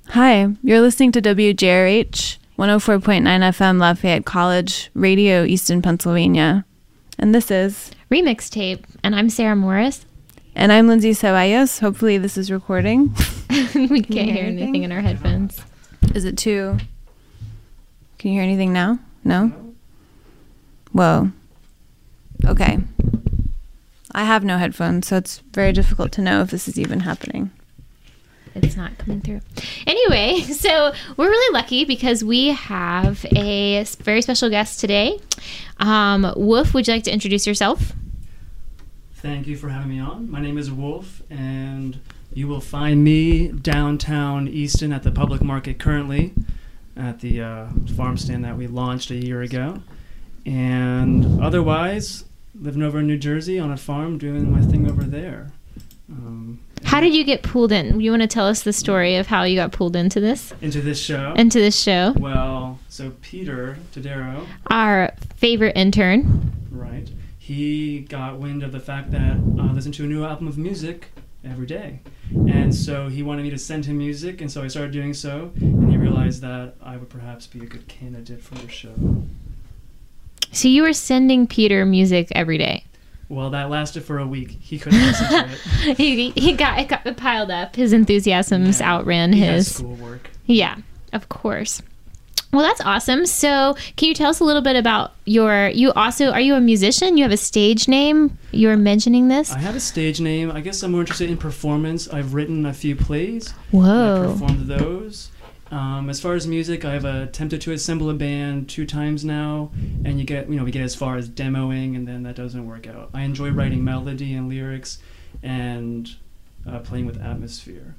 Hi, you're listening to WJRH 104.9 FM Lafayette College Radio, Easton, Pennsylvania. And this is Remix Tape. And I'm Sarah Morris. And I'm Lindsay Ceballos. Hopefully this is recording. We can't hear anything in our headphones. Is it too... Can you hear anything now? No? Whoa. Okay. I have no headphones, so it's very difficult to know if this is even happening. It's not coming through. Anyway, so we're really lucky because we have a very special guest today. Wolf, would you like to introduce yourself? Thank you for having me on. My name is Wolf, and you will find me downtown Easton at the public market currently at the farm stand that we launched a year ago. And otherwise, living over in New Jersey on a farm doing my thing over there. How did you get pulled in? You want to tell us the story of how you got pulled into this? Into this show? Into this show. Well, so Peter Tadero, our favorite intern. Right. He got wind of the fact that I listened to a new album of music every day. And so he wanted me to send him music, and so I started doing so, and he realized that I would perhaps be a good candidate for the show. So you were sending Peter music every day? Well, that lasted for a week. He couldn't listen to it. It got piled up. His enthusiasms outran his... He has schoolwork. Yeah, of course. Well, that's awesome. So can you tell us a little bit about are you a musician? You have a stage name? You were mentioning this? I have a stage name. I guess I'm more interested in performance. I've written a few plays. Whoa. I performed those. As far as music, I've attempted to assemble a band 2 times now, and we get as far as demoing, and then that doesn't work out. I enjoy writing melody and lyrics and playing with atmosphere.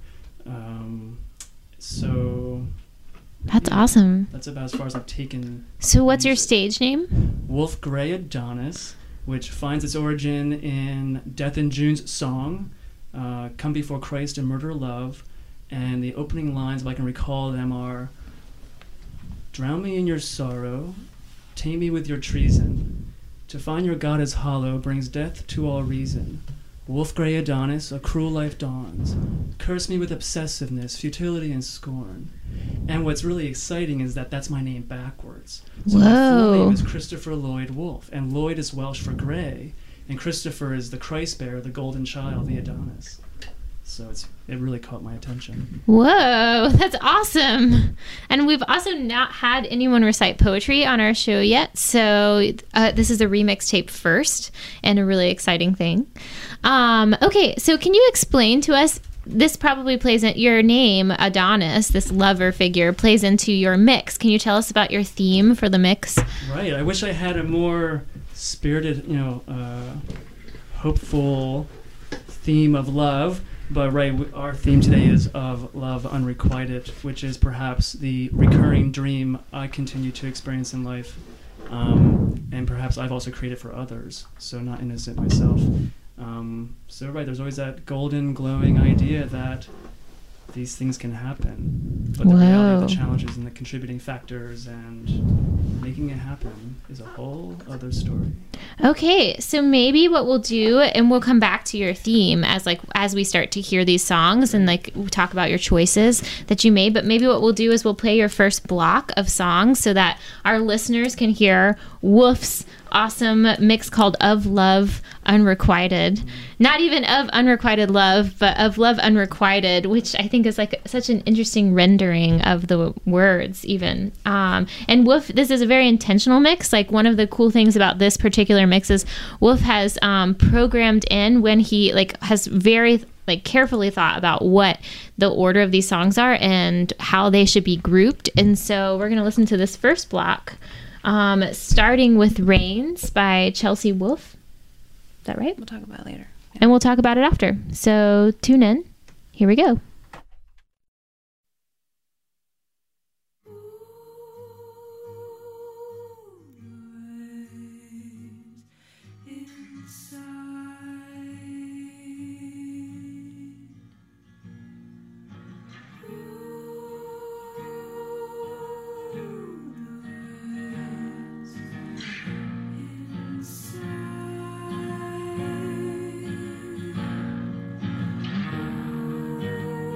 So... That's awesome. That's about as far as I've taken. So what's your stage name? Wolf Grey Adonis, which finds its origin in Death and June's song, Come Before Christ and Murder Love. And the opening lines, if I can recall them, are, drown me in your sorrow, tame me with your treason. To find your God is hollow brings death to all reason. Wolf Grey Adonis, a cruel life dawns. Curse me with obsessiveness, futility, and scorn. And what's really exciting is that that's my name backwards. So my full name is Christopher Lloyd Wolf, and Lloyd is Welsh for grey, and Christopher is the Christ bearer, the golden child, the Adonis. So it really caught my attention. Whoa, that's awesome. And we've also not had anyone recite poetry on our show yet. So this is a remix tape first and a really exciting thing. Okay, so can you explain to us, this probably plays in your name, Adonis, this lover figure, plays into your mix. Can you tell us about your theme for the mix? Right. I wish I had a more spirited, hopeful theme of love. But our theme today is of love unrequited, which is perhaps the recurring dream I continue to experience in life, and perhaps I've also created for others, so not innocent myself. There's always that golden, glowing idea that these things can happen, but the reality of the challenges and the contributing factors and making it happen is a whole other story. Okay, so maybe what we'll do, and we'll come back to your theme as we start to hear these songs and we'll talk about your choices that you made, but maybe what we'll do is we'll play your first block of songs so that our listeners can hear Wolf's awesome mix called Of Love Unrequited. Not even of unrequited love, but of love unrequited, which I think is such an interesting rendering of the words even. And Wolf, this is a very intentional mix. One of the cool things about this particular mix is Wolf has programmed in when he has very carefully thought about what the order of these songs are and how they should be grouped. And so we're going to listen to this first block, starting with Rains by Chelsea Wolfe. Is that right? We'll talk about it later. Yeah. And we'll talk about it after. So tune in. Here we go. Inside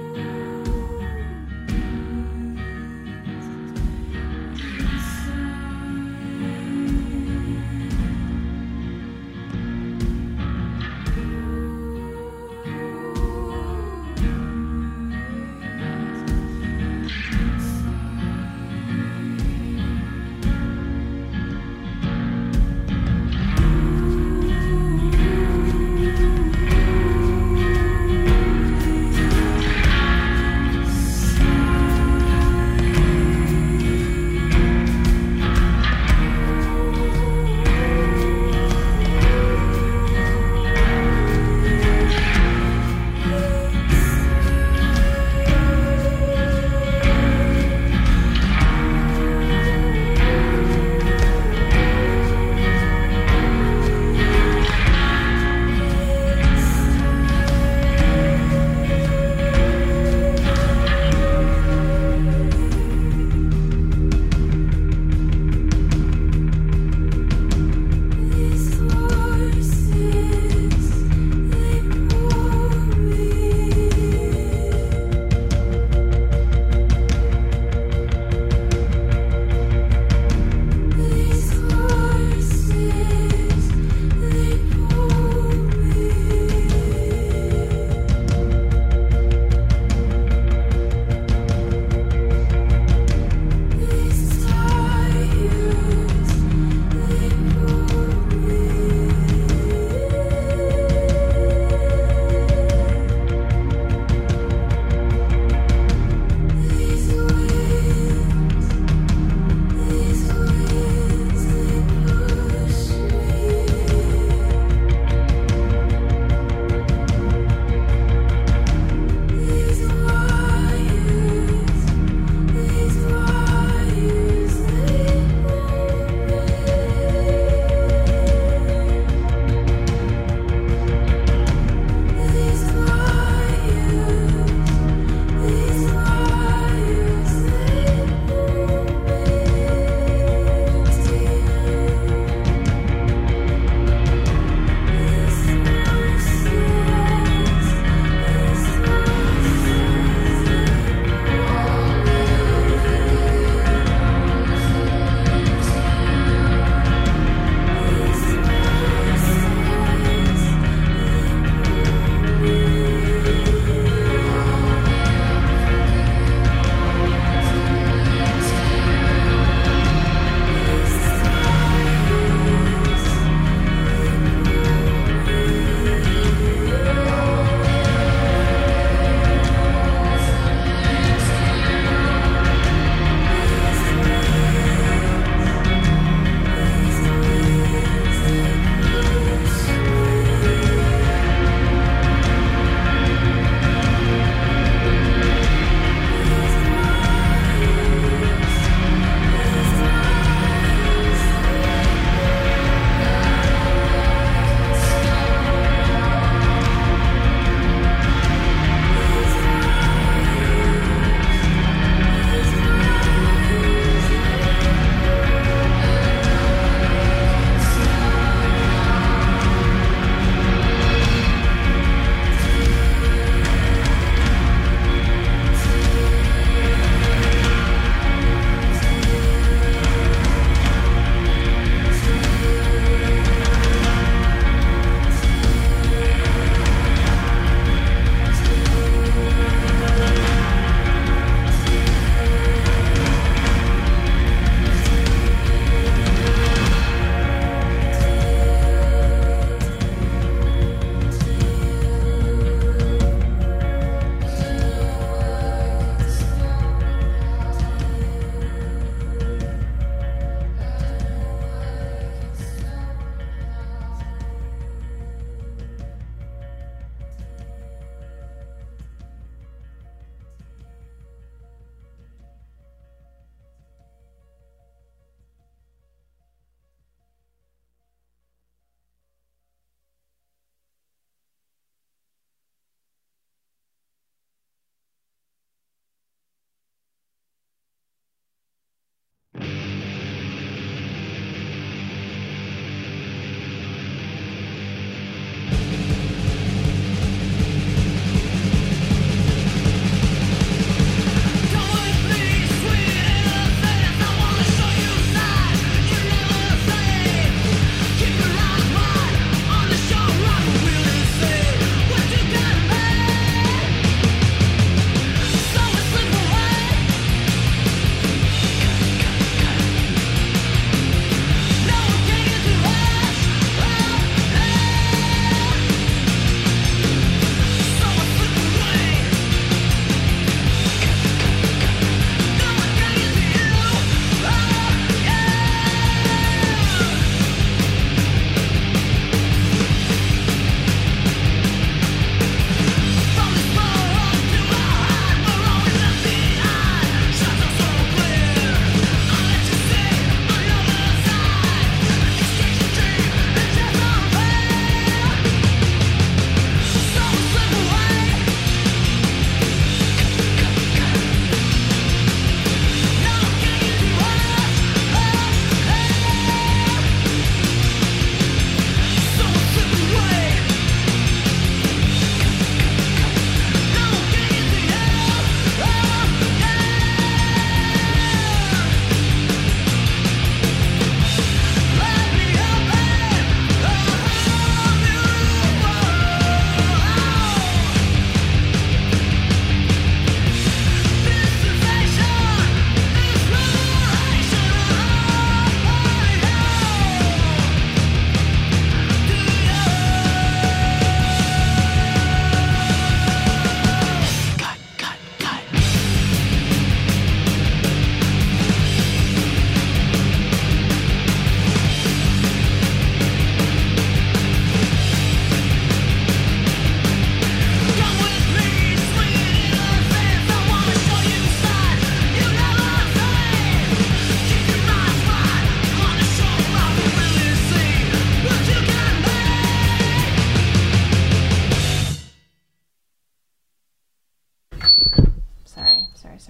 Sorry.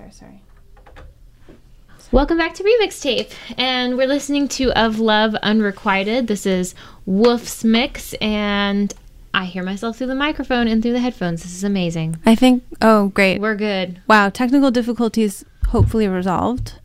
Welcome back to Remix Tape, and we're listening to Of Love Unrequited. This is Wolf's mix, and I hear myself through the microphone and through the headphones. This is amazing. I think, oh, great. We're good. Wow, technical difficulties hopefully resolved.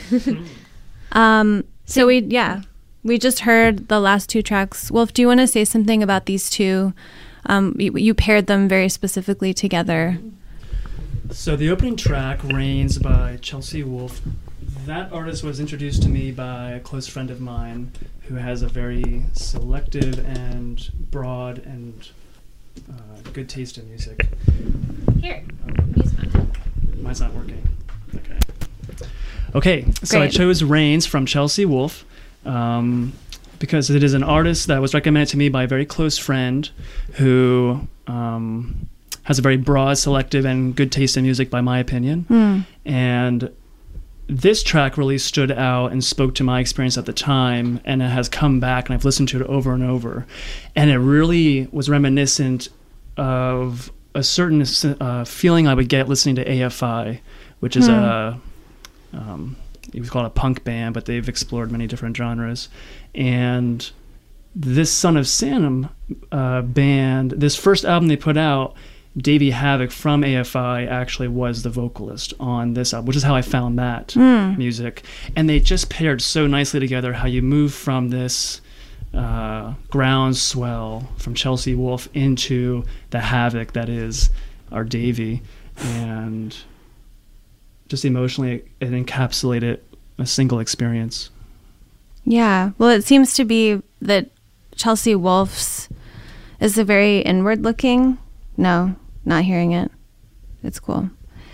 So we just heard the last two tracks. Wolf, do you want to say something about these two? You paired them very specifically together. So the opening track, Rains by Chelsea Wolfe, that artist was introduced to me by a close friend of mine who has a very selective and broad and good taste in music. Here, use mine. Mine's not working. Okay, so I chose Rains from Chelsea Wolfe because it is an artist that was recommended to me by a very close friend who has a very broad, selective, and good taste in music, by my opinion. And this track really stood out and spoke to my experience at the time, and it has come back, and I've listened to it over and over. And it really was reminiscent of a certain feeling I would get listening to AFI, which is you would call it a punk band, but they've explored many different genres. And this Son of Sam band, this first album they put out, Davey Havok from AFI actually was the vocalist on this album, which is how I found that music. And they just paired so nicely together, how you move from this groundswell from Chelsea Wolfe into the havoc that is our Davey. And just emotionally, it encapsulated a single experience. Yeah. Well, it seems to be that Chelsea Wolfe's is a very inward looking. No, not hearing it. It's cool.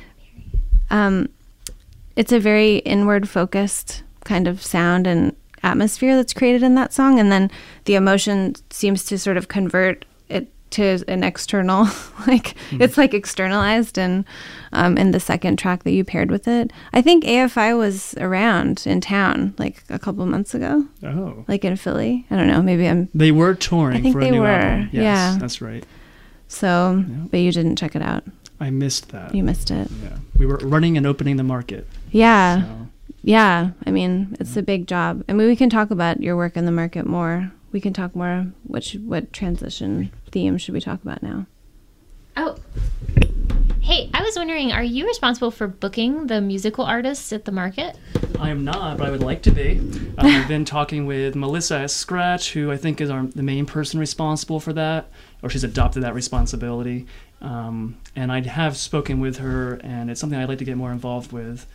It's a very inward focused kind of sound and atmosphere that's created in that song. And then the emotion seems to sort of convert it to an external, it's like externalized and in the second track that you paired with it. I think AFI was around in town like a couple months ago. Oh. Like in Philly. I don't know, They were touring for a new album. Yes, yeah. That's right. So, but you didn't check it out. I missed that. You missed it. Yeah. We were running and opening the market. Yeah. So. Yeah. I mean, it's a big job. I mean, we can talk about your work in the market more. We can talk more. What transition theme should we talk about now? Oh, hey, I was wondering, are you responsible for booking the musical artists at the market? I am not, but I would like to be. I've been talking with Melissa at Scratch, who I think is the main person responsible for that, or she's adopted that responsibility. And I have spoken with her, and it's something I'd like to get more involved with.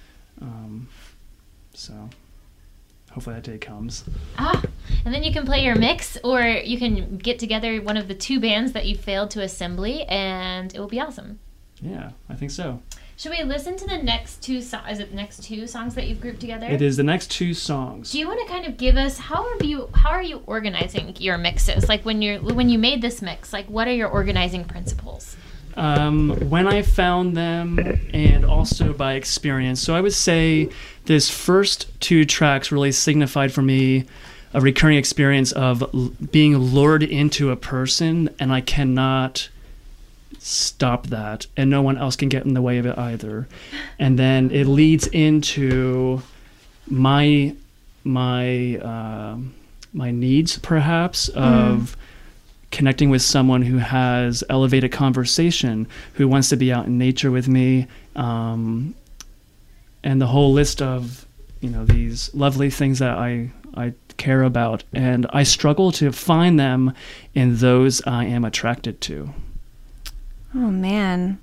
So hopefully that day comes. And then you can play your mix, or you can get together one of the two bands that you failed to assembly, and it will be awesome. Yeah, I think so. Should we listen to the next two songs? Is it the next two songs that you've grouped together? It is the next two songs. Do you want to kind of give us how are you organizing your mixes? Like when you made this mix, like what are your organizing principles? When I found them, and also by experience. So I would say this first two tracks really signified for me a recurring experience of being lured into a person, and I cannot stop that, and no one else can get in the way of it either. And then it leads into my needs, perhaps, of connecting with someone who has elevated conversation, who wants to be out in nature with me, and the whole list of these lovely things that I care about, and I struggle to find them in those I am attracted to. Oh man,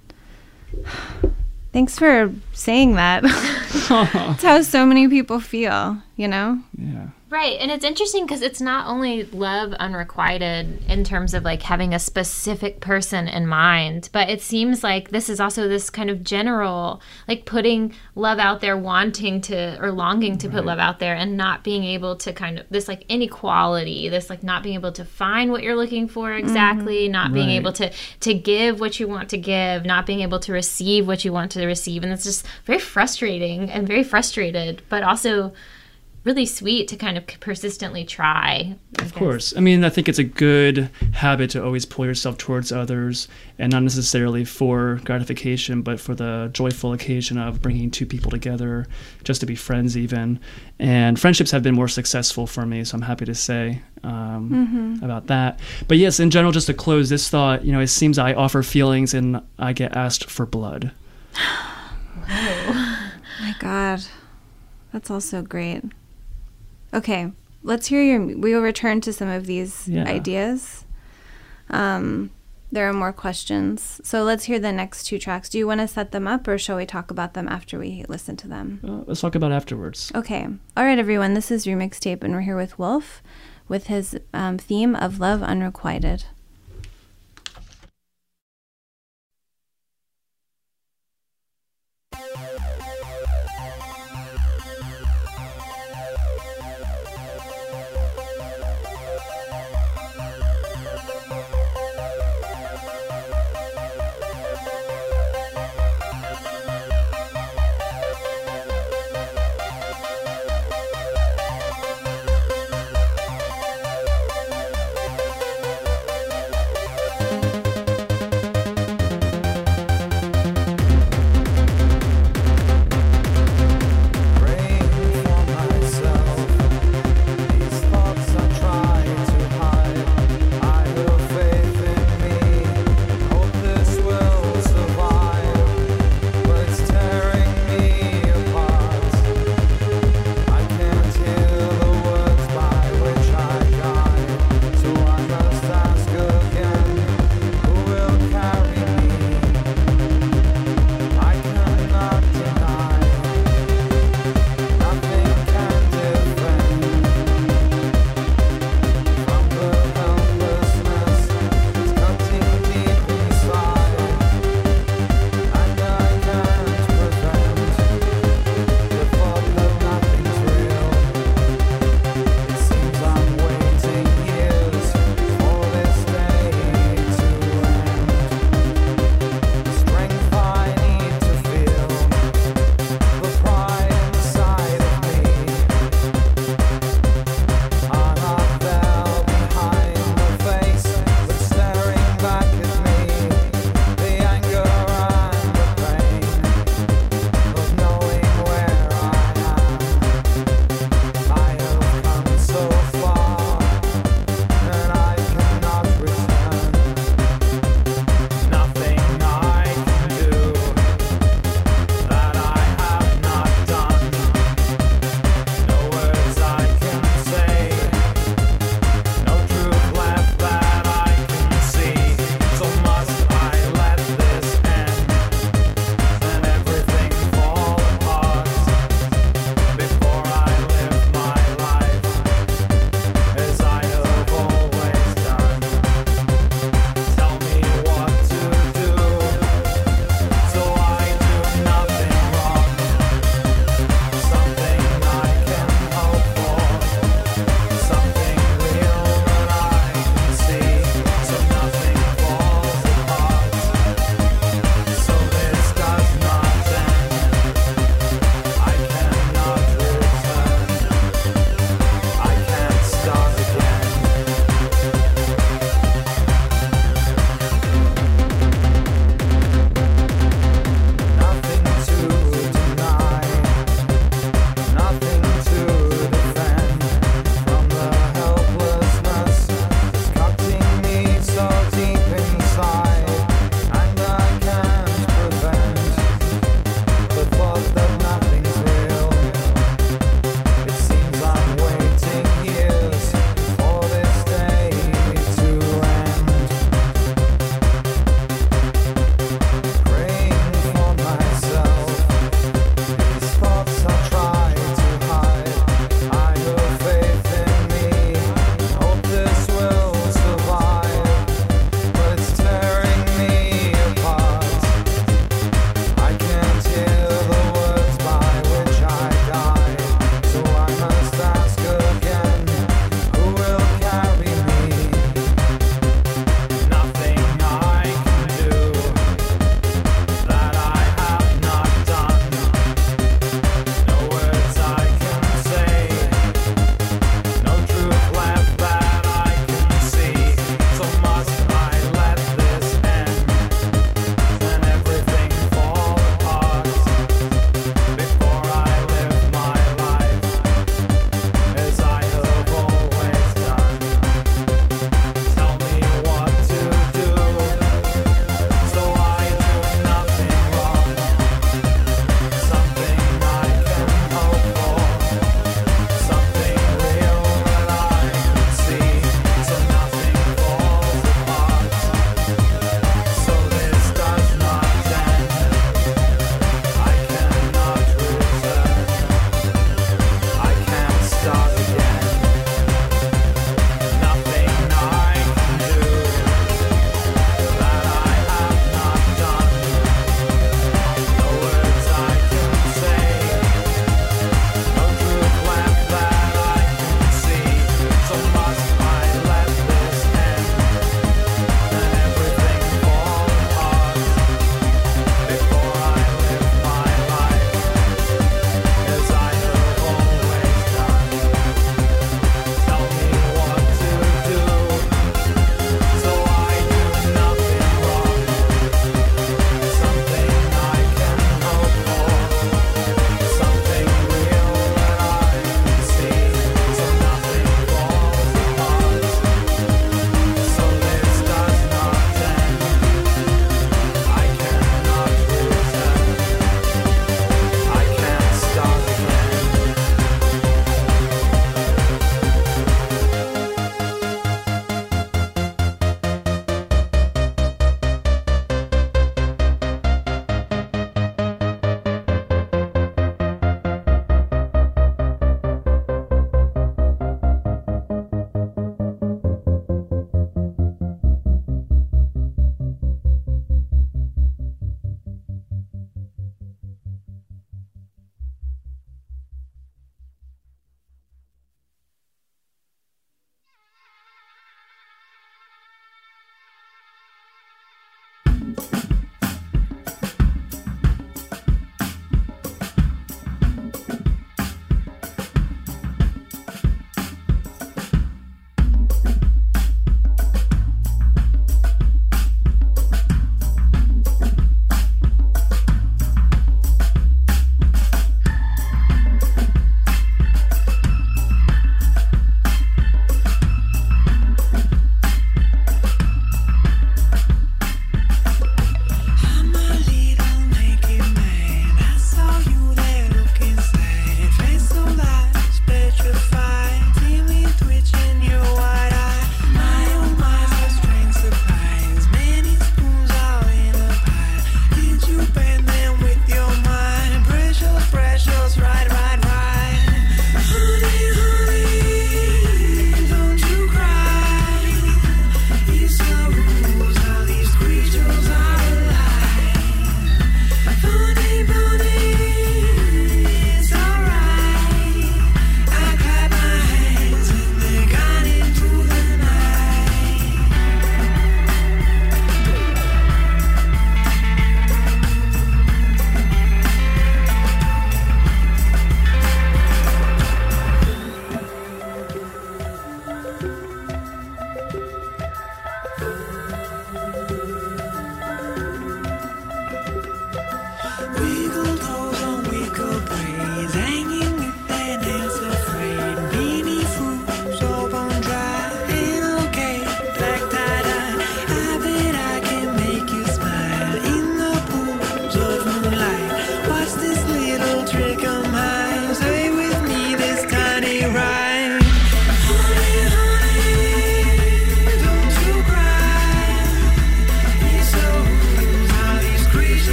thanks for saying that. It's how so many people feel, Yeah. Right, and it's interesting because it's not only love unrequited in terms of like having a specific person in mind, but it seems like this is also this kind of general, like putting love out there, wanting to or longing to put love out there, and not being able to kind of this like inequality, this like not being able to find what you're looking for exactly, not being able to give what you want to give, not being able to receive what you want to receive, and it's just very frustrating and very frustrated, but also really sweet to kind of persistently try. Of course. I mean, I think it's a good habit to always pull yourself towards others, and not necessarily for gratification, but for the joyful occasion of bringing two people together just to be friends even. And friendships have been more successful for me, so I'm happy to say about that. But yes, in general, just to close this thought, it seems I offer feelings and I get asked for blood. My God. That's also great. Okay, let's hear we will return to some of these ideas. There are more questions. So let's hear the next two tracks. Do you want to set them up, or shall we talk about them after we listen to them? Let's talk about it afterwards. Okay. All right, everyone. This is Remix Tape, and we're here with Wolf with his theme of Love Unrequited.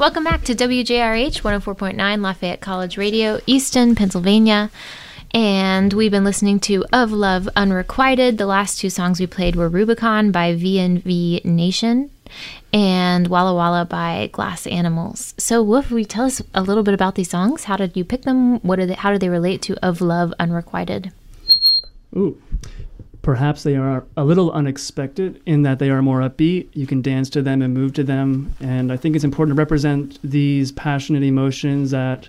Welcome back to WJRH 104.9 Lafayette College Radio, Easton, Pennsylvania. And we've been listening to Of Love Unrequited. The last two songs we played were Rubicon by VNV Nation and Walla Walla by Glass Animals. So Wolf, will you tell us a little bit about these songs? How did you pick them? How do they relate to Of Love Unrequited? Ooh. Perhaps they are a little unexpected in that they are more upbeat. You can dance to them and move to them. And I think it's important to represent these passionate emotions that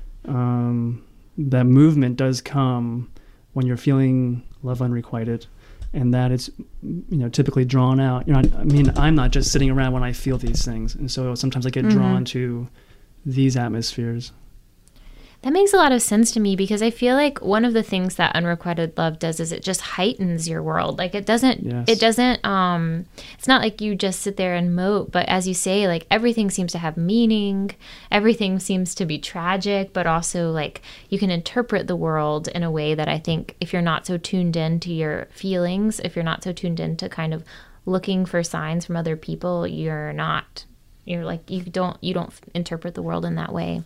that movement does come when you're feeling love unrequited, and that it's typically drawn out. I'm not just sitting around when I feel these things. And so sometimes I get drawn to these atmospheres. That makes a lot of sense to me because I feel like one of the things that unrequited love does is it just heightens your world. Like it's not like you just sit there and mope, but as you say, like everything seems to have meaning. Everything seems to be tragic, but also like you can interpret the world in a way that I think if you're not so tuned in to your feelings, if you're not so tuned in to kind of looking for signs from other people, you don't interpret the world in that way.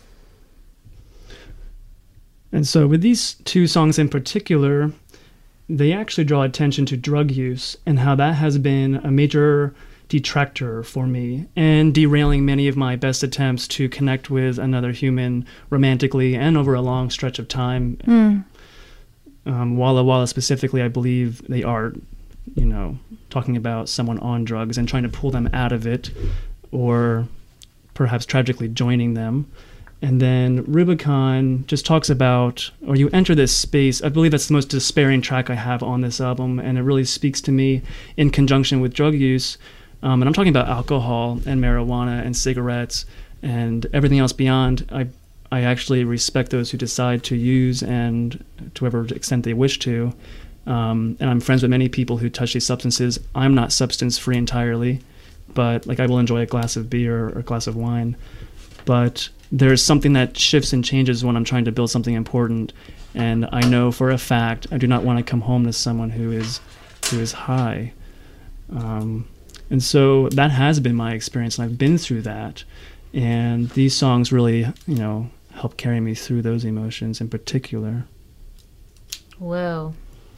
And so with these two songs in particular, they actually draw attention to drug use and how that has been a major detractor for me and derailing many of my best attempts to connect with another human romantically and over a long stretch of time. Walla Walla specifically, I believe they are, talking about someone on drugs and trying to pull them out of it or perhaps tragically joining them. And then Rubicon just talks about, or you enter this space. I believe that's the most despairing track I have on this album, and it really speaks to me in conjunction with drug use. And I'm talking about alcohol and marijuana and cigarettes and everything else beyond. I actually respect those who decide to use and to whatever extent they wish to. And I'm friends with many people who touch these substances. I'm not substance-free entirely, but I will enjoy a glass of beer or a glass of wine. But there's something that shifts and changes when I'm trying to build something important, and I know for a fact I do not want to come home to someone who is high, and so that has been my experience, and I've been through that, and these songs really help carry me through those emotions in particular. Whoa.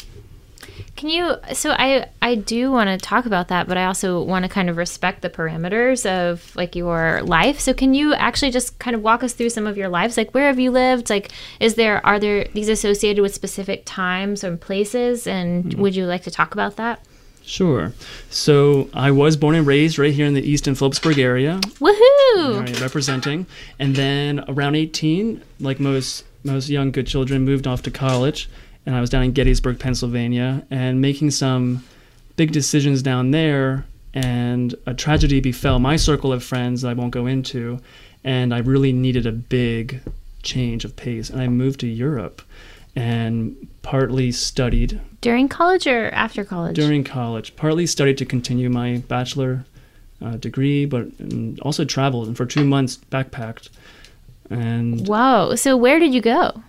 I do want to talk about that, but I also want to kind of respect the parameters of your life. So can you actually just kind of walk us through some of your lives? Like, where have you lived? Like, are there these associated with specific times or places? And would you like to talk about that? Sure. So I was born and raised right here in the Easton Phillipsburg area. Woohoo! Right, representing. And then around 18, like most young good children, moved off to college. And I was down in Gettysburg, Pennsylvania, and making some big decisions down there, and a tragedy befell my circle of friends that I won't go into, and I really needed a big change of pace. And I moved to Europe and partly studied. During college or after college? During college. Partly studied to continue my bachelor degree, but also traveled, and for 2 months backpacked. And whoa. So where did you go?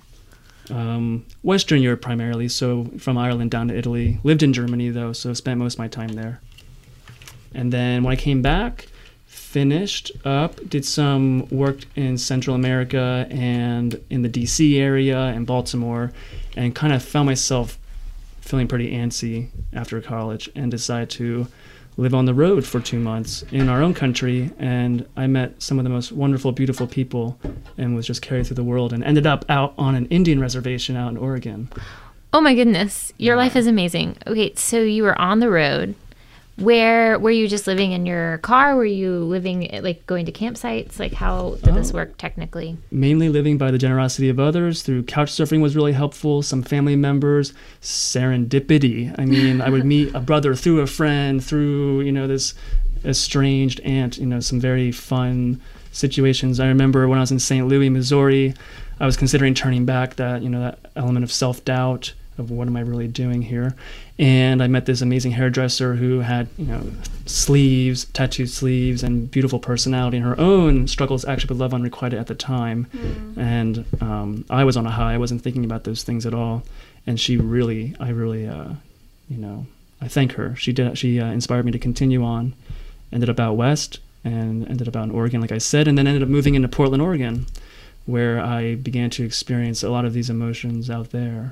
Western Europe primarily, so from Ireland down to Italy. Lived in Germany though, so spent most of my time there. And then when I came back, finished up, did some work in Central America and in the DC area and Baltimore, and kind of found myself feeling pretty antsy after college and decided to live on the road for 2 months in our own country, and I met some of the most wonderful, beautiful people and was just carried through the world and ended up out on an Indian reservation out in Oregon. Oh my goodness. Your life is amazing. Okay, so you were on the road. Where were you just living in your car? Were you living, going to campsites? How did this work technically? Mainly living by the generosity of others. Through couch surfing was really helpful. Some family members. Serendipity. I mean, I would meet a brother through a friend, through, this estranged aunt, some very fun situations. I remember when I was in St. Louis, Missouri, I was considering turning back, that element of self-doubt of what am I really doing here. And I met this amazing hairdresser who had, sleeves, tattooed sleeves, and beautiful personality, and her own struggles actually with love unrequited at the time. And I was on a high. I wasn't thinking about those things at all. And I thank her. She inspired me to continue on. Ended up out west, and ended up out in Oregon, like I said, and then ended up moving into Portland, Oregon, where I began to experience a lot of these emotions out there.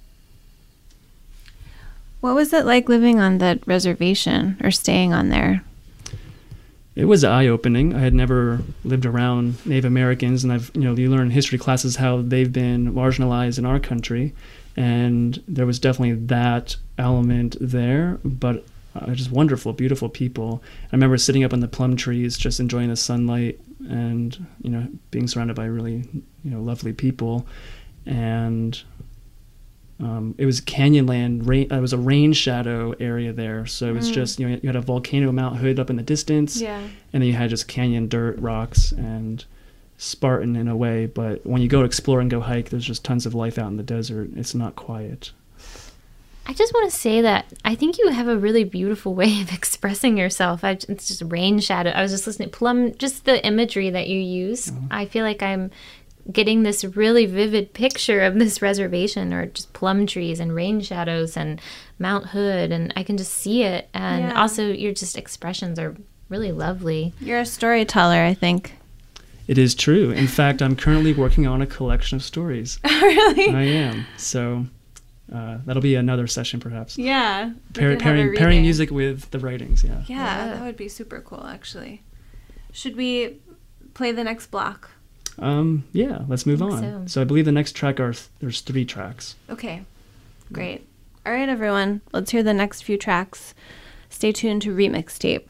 What was it like living on that reservation or staying on there? It was eye-opening. I had never lived around Native Americans, and you learn in history classes how they've been marginalized in our country, and there was definitely that element there, but just wonderful, beautiful people. I remember sitting up in the plum trees, just enjoying the sunlight, and being surrounded by really lovely people, and it was Canyonland. It was a rain shadow area there, so it was just you had a volcano Mount Hood up in the distance, and then you had just canyon dirt, rocks, and Spartan in a way. But when you go explore and go hike, there's just tons of life out in the desert. It's not quiet. I just want to say that I think you have a really beautiful way of expressing yourself. It's just rain shadow. I was just listening plum, just the imagery that you use. I feel like I'm getting this really vivid picture of this reservation, or just plum trees and rain shadows and Mount Hood, and I can just see it. And also your just expressions are really lovely. You're a storyteller, I think. It is true. In fact, I'm currently working on a collection of stories. Really? I am. So that'll be another session, perhaps. Yeah. Pairing music with the writings, yeah. Yeah, that would be super cool, actually. Should we play the next block? Yeah, let's move on. So I believe the next track there's 3 tracks. Okay, great. All right, everyone, let's hear the next few tracks. Stay tuned to Remix Tape.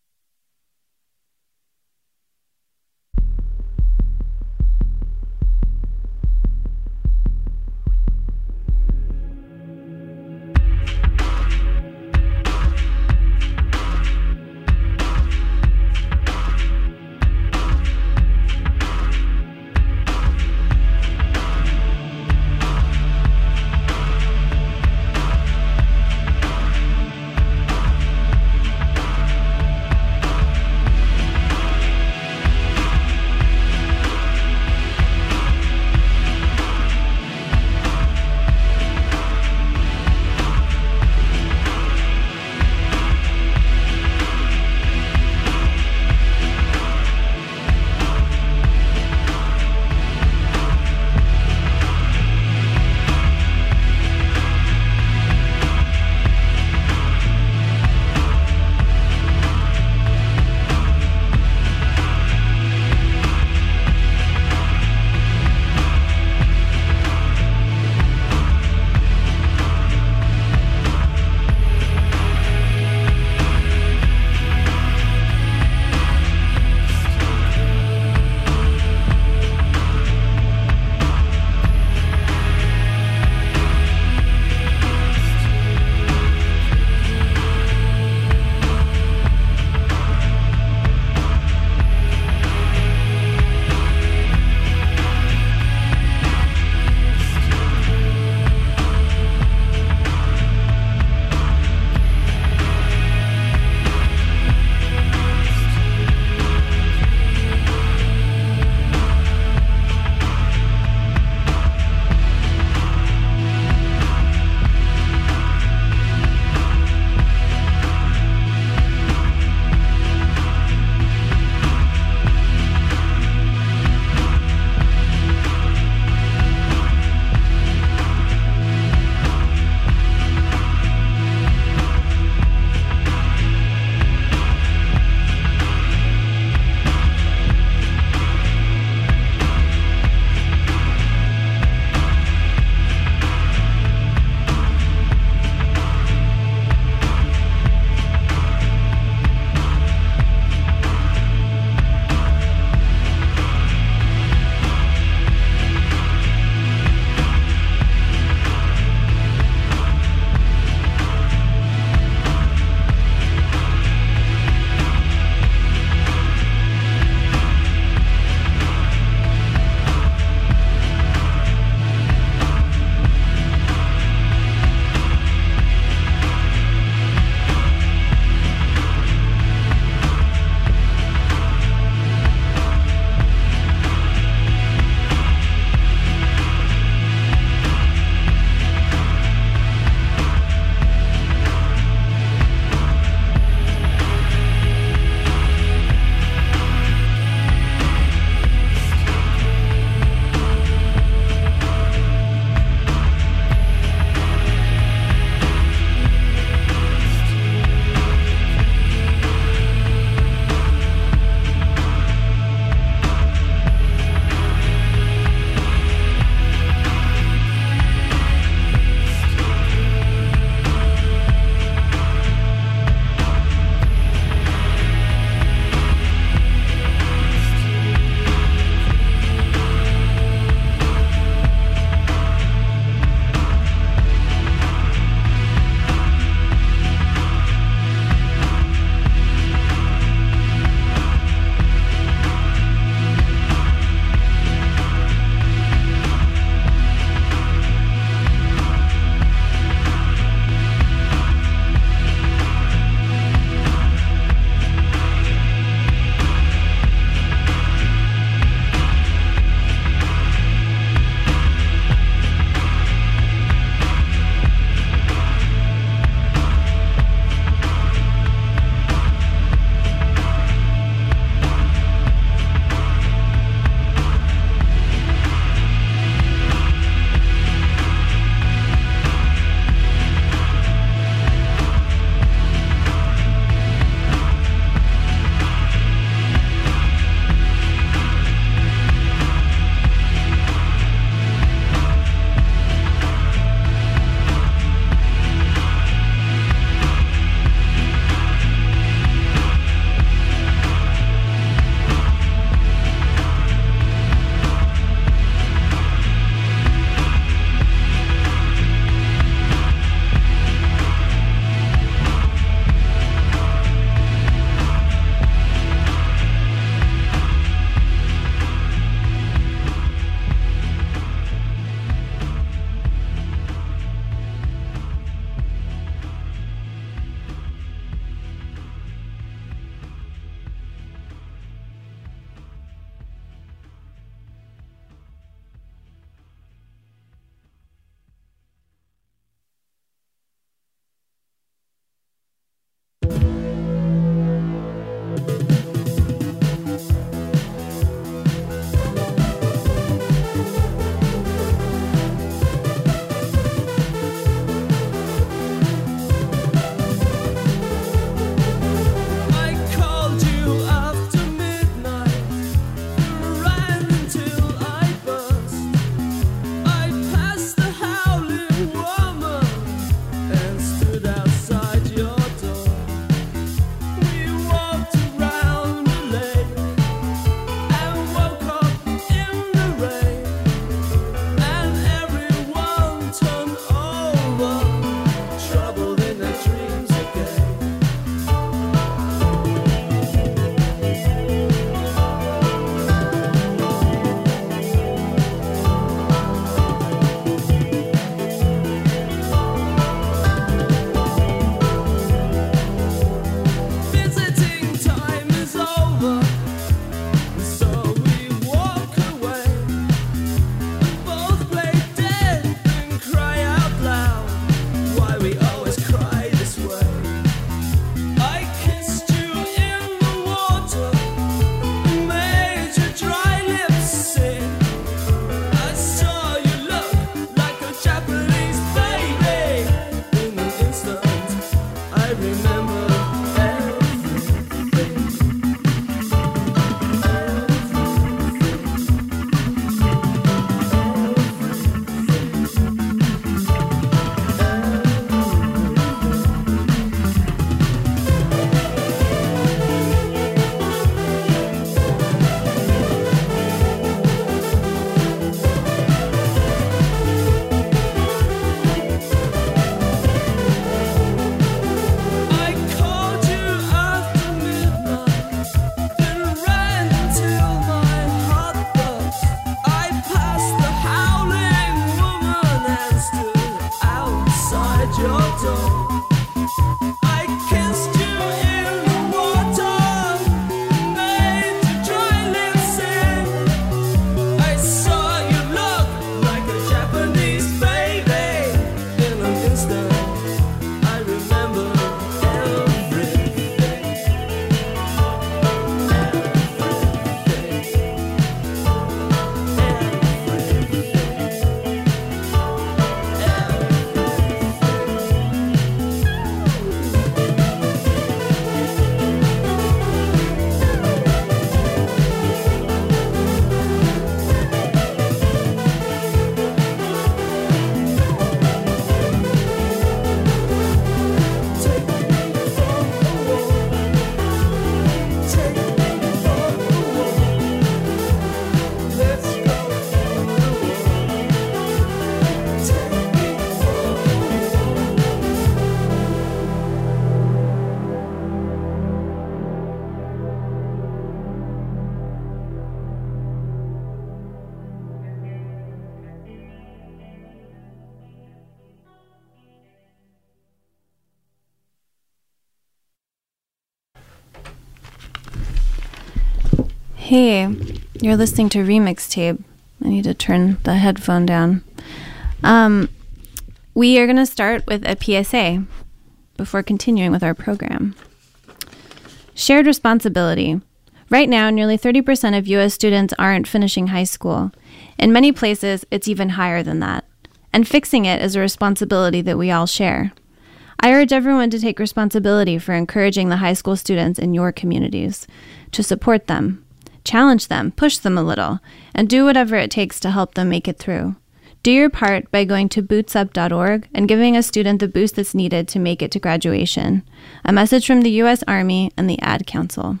Hey, you're listening to Remix Tape. I need to turn the headphone down. We are going to start with a PSA before continuing with our program. Shared responsibility. Right now, nearly 30% of U.S. students aren't finishing high school. In many places, it's even higher than that. And fixing it is a responsibility that we all share. I urge everyone to take responsibility for encouraging the high school students in your communities, to support them, challenge them, push them a little, and do whatever it takes to help them make it through. Do your part by going to bootsup.org and giving a student the boost that's needed to make it to graduation. A message from the U.S. Army and the Ad Council.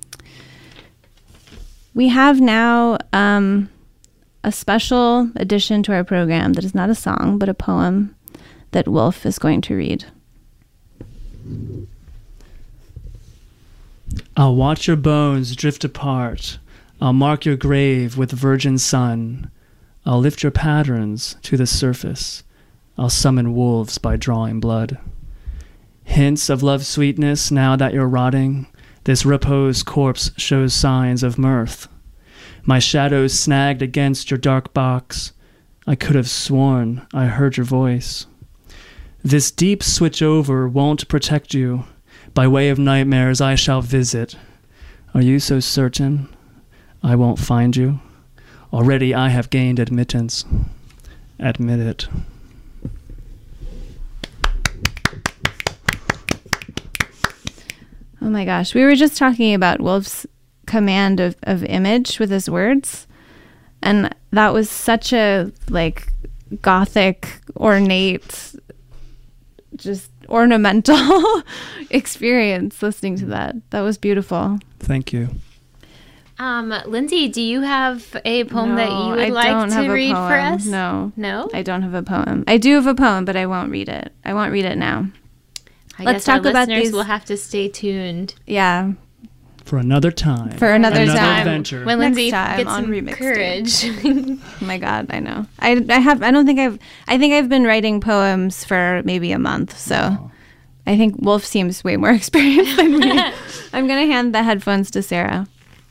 We have now a special addition to our program that is not a song, but a poem that Wolf is going to read. I'll watch your bones drift apart. I'll mark your grave with virgin sun. I'll lift your patterns to the surface. I'll summon wolves by drawing blood. Hints of love's sweetness now that you're rotting. This reposed corpse shows signs of mirth. My shadows snagged against your dark box. I could have sworn I heard your voice. This deep switch over won't protect you. By way of nightmares I shall visit. Are you so certain I won't find you? Already I have gained admittance. Admit it. Oh my gosh. We were just talking about Wolf's command of image with his words. And that was such a gothic, ornate, just ornamental experience listening to that. That was beautiful. Thank you. Lindsay, do you have a poem that you would like to read for us? No. No? I don't have a poem. I do have a poem, but I won't read it. I won't read it now. Let's talk about these. We'll have to stay tuned. Yeah. For another time. For another time. Adventure. When Lindsay Next time gets on some Remix courage. Oh my God, I know. I think I've been writing poems for maybe a month, so I think Wolf seems way more experienced than me. I'm going to hand the headphones to Sarah.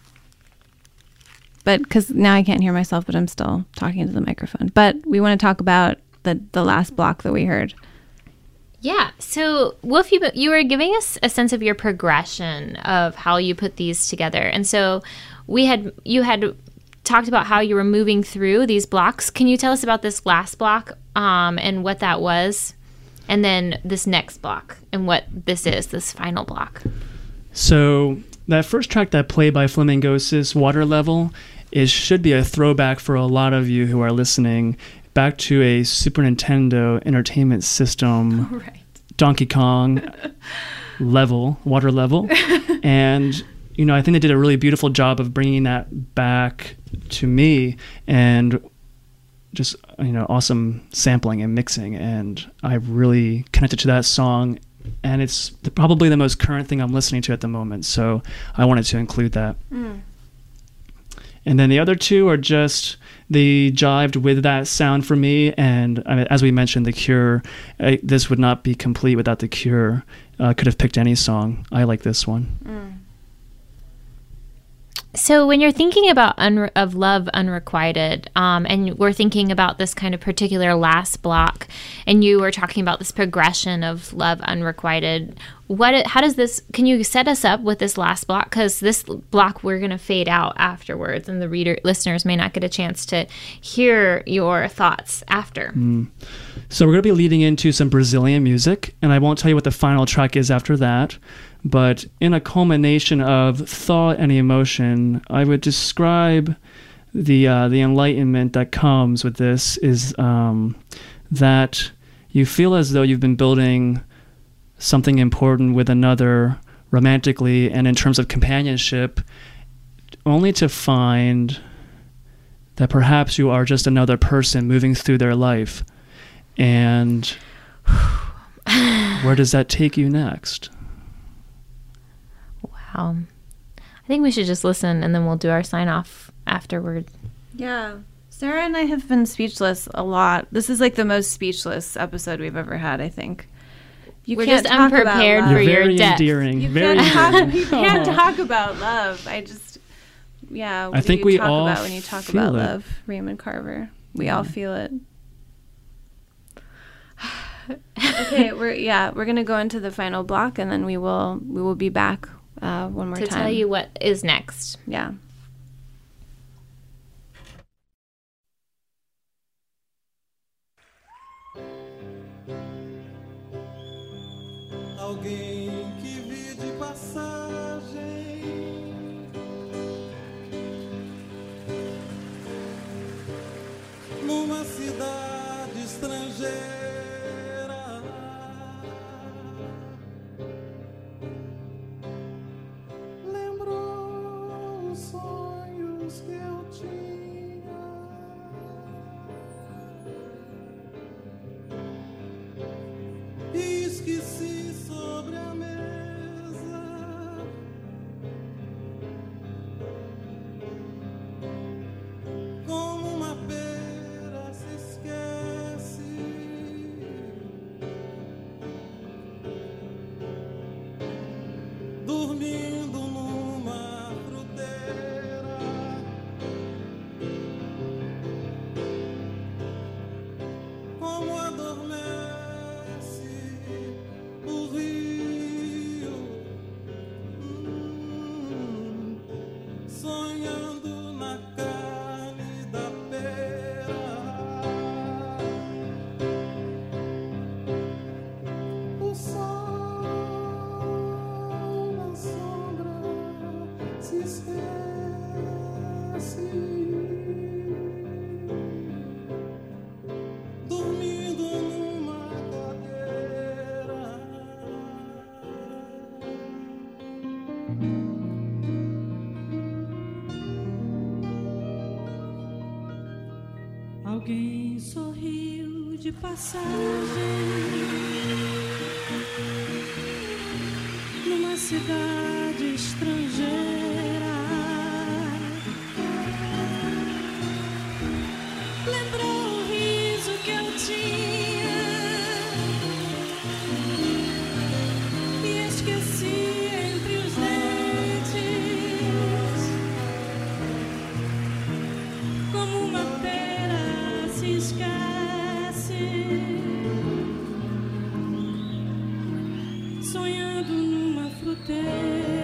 But because now I can't hear myself, but I'm still talking to the microphone. But we want to talk about the last block that we heard. Yeah. So, Wolf, you were giving us a sense of your progression of how you put these together. And so you had talked about how you were moving through these blocks. Can you tell us about this last block and what that was? And then this next block and what this is, this final block. So that first track that played by Flamingosis, Water Level, should be a throwback for a lot of you who are listening back to a Super Nintendo Entertainment System, right. Donkey Kong level, Water Level. And, I think they did a really beautiful job of bringing that back to me and just, awesome sampling and mixing. And I really connected to that song. And it's probably the most current thing I'm listening to at the moment. So I wanted to include that. Mm. And then the other two are just, they jived with that sound for me. And as we mentioned, The Cure, this would not be complete without The Cure. Could have picked any song. I like this one. Mm. So when you're thinking about of Love Unrequited, and we're thinking about this kind of particular last block, and you were talking about this progression of Love Unrequited, how does this, can you set us up with this last block? Because this block we're going to fade out afterwards, and the listeners may not get a chance to hear your thoughts after. So we're going to be leading into some Brazilian music, and I won't tell you what the final track is after that. But in a culmination of thought and emotion, I would describe the enlightenment that comes with this is that you feel as though you've been building something important with another romantically and in terms of companionship, only to find that perhaps you are just another person moving through their life. And where does that take you next? Wow. I think we should just listen and then we'll do our sign off afterward. Yeah. Sarah and I have been speechless a lot. This is like the most speechless episode we've ever had, I think. We're just unprepared for your depth. Endearing. You very can't endearing. You can't talk about love. yeah. I think we talk all about when you talk feel about it. love, Raymond Carver. We all feel it. Okay, we're gonna go into the final block, and then we will be back one more To time tell you what is next. Yeah. Alguém que vi de passagem, numa cidade estrangeira, lembrou os sonhos que eu tinha, e esqueci sobre a mesa como uma pera se esquece, dormindo numa fruteira, como adormece o rio, sonhando na carne da pera. O sol na sombra se esquece, dormindo numa cadeira. Alguém sorriu de passagem numa cidade estrangeira. Lembrou o riso que eu tinha e esqueci entre os dentes como uma pera se esquece, sonhando numa fruteira.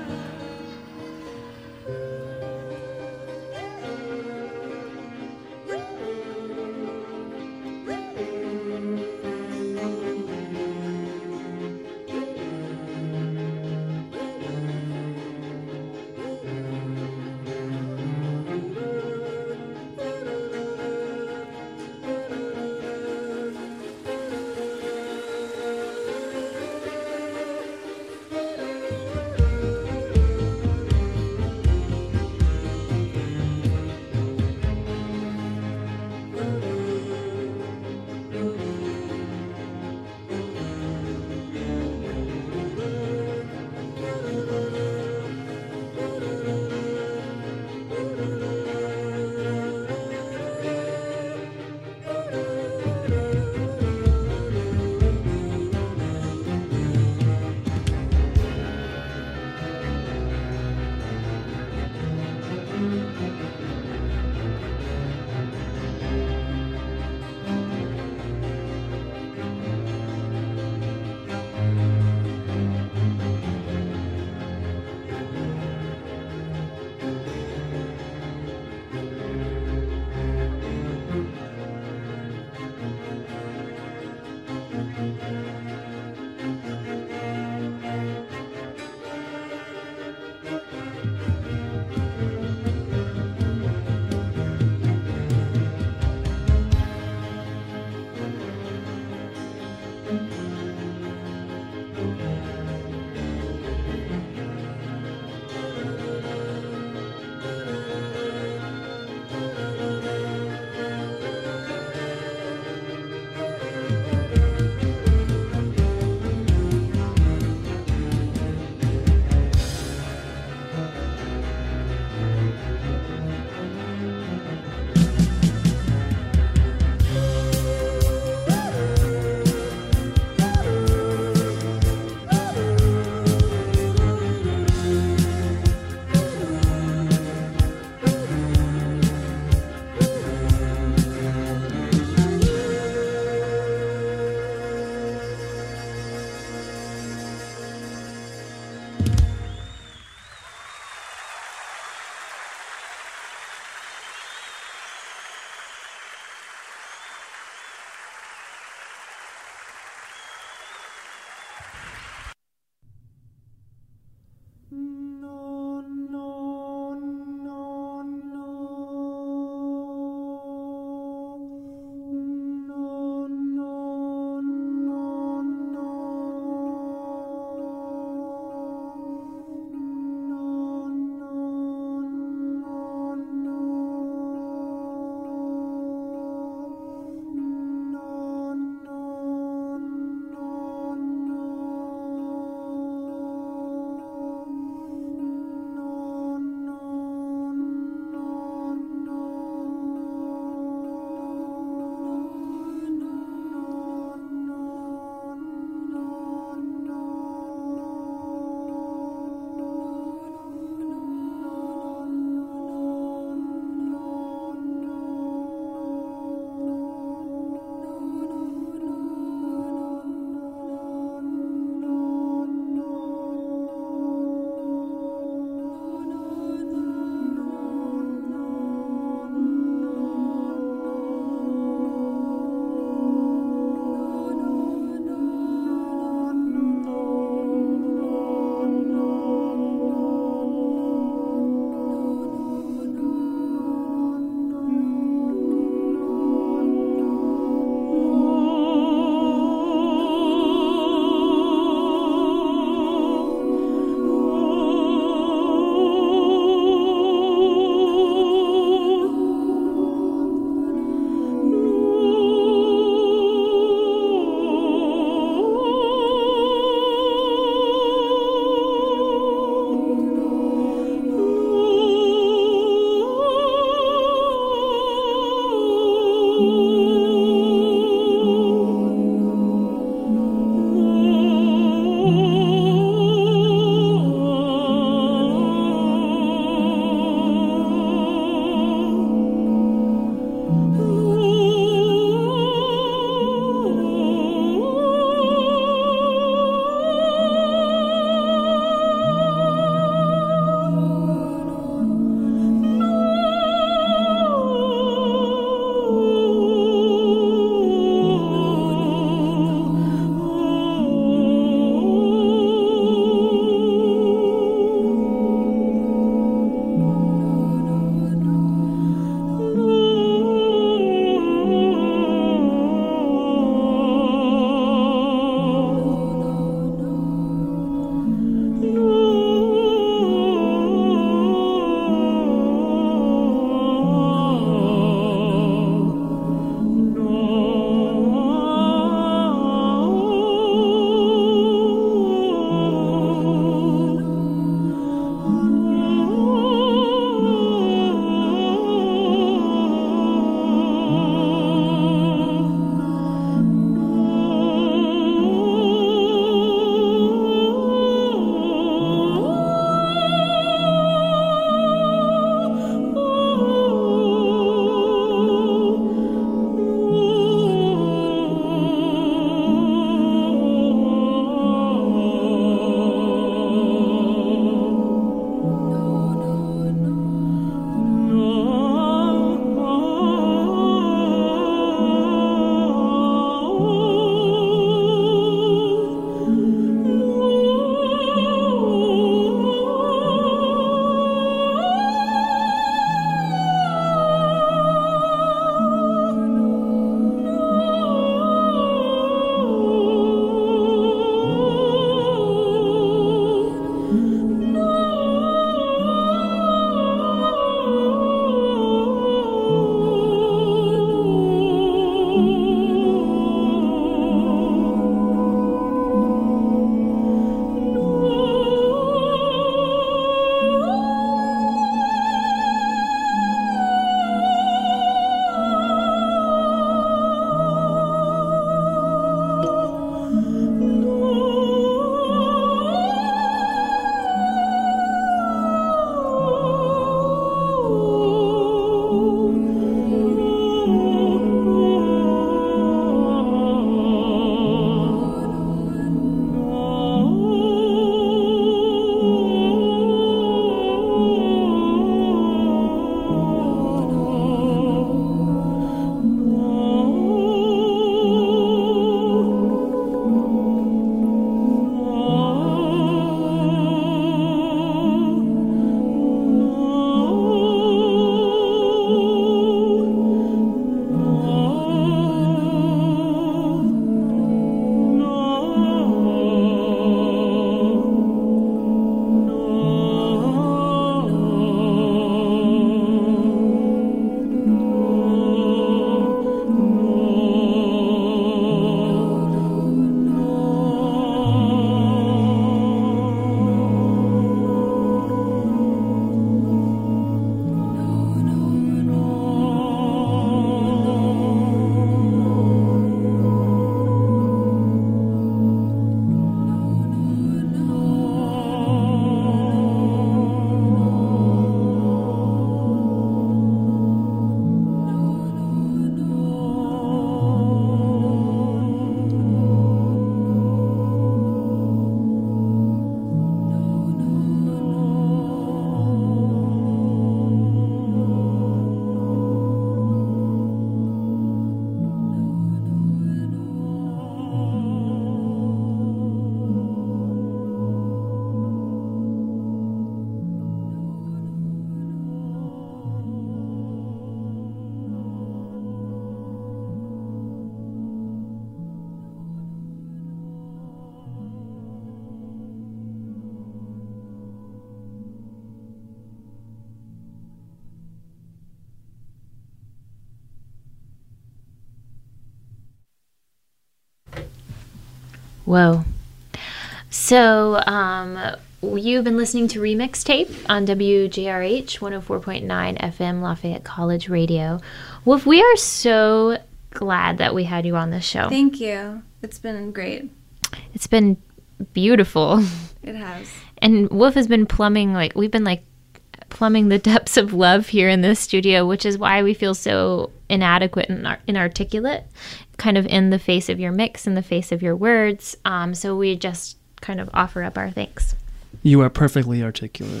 Whoa. So, you've been listening to Remix Tape on WJRH 104.9 FM Lafayette College Radio. Wolf, we are so glad that we had you on this show. Thank you. It's been great. It's been beautiful. It has. And Wolf has been plumbing the depths of love here in this studio, which is why we feel so inadequate and inarticulate, kind of in the face of your mix, in the face of your words. So we just kind of offer up our thanks. You are perfectly articulate.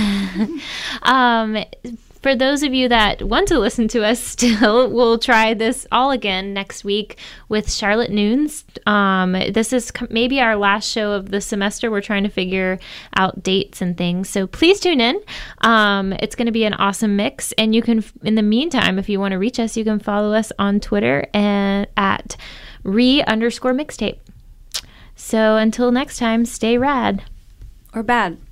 For those of you that want to listen to us still, we'll try this all again next week with Charlotte Nunes. This is maybe our last show of the semester. We're trying to figure out dates and things. So please tune in. It's going to be an awesome mix. And you can, in the meantime, if you want to reach us, you can follow us on Twitter and at @re_mixtape. So until next time, stay rad. Or bad.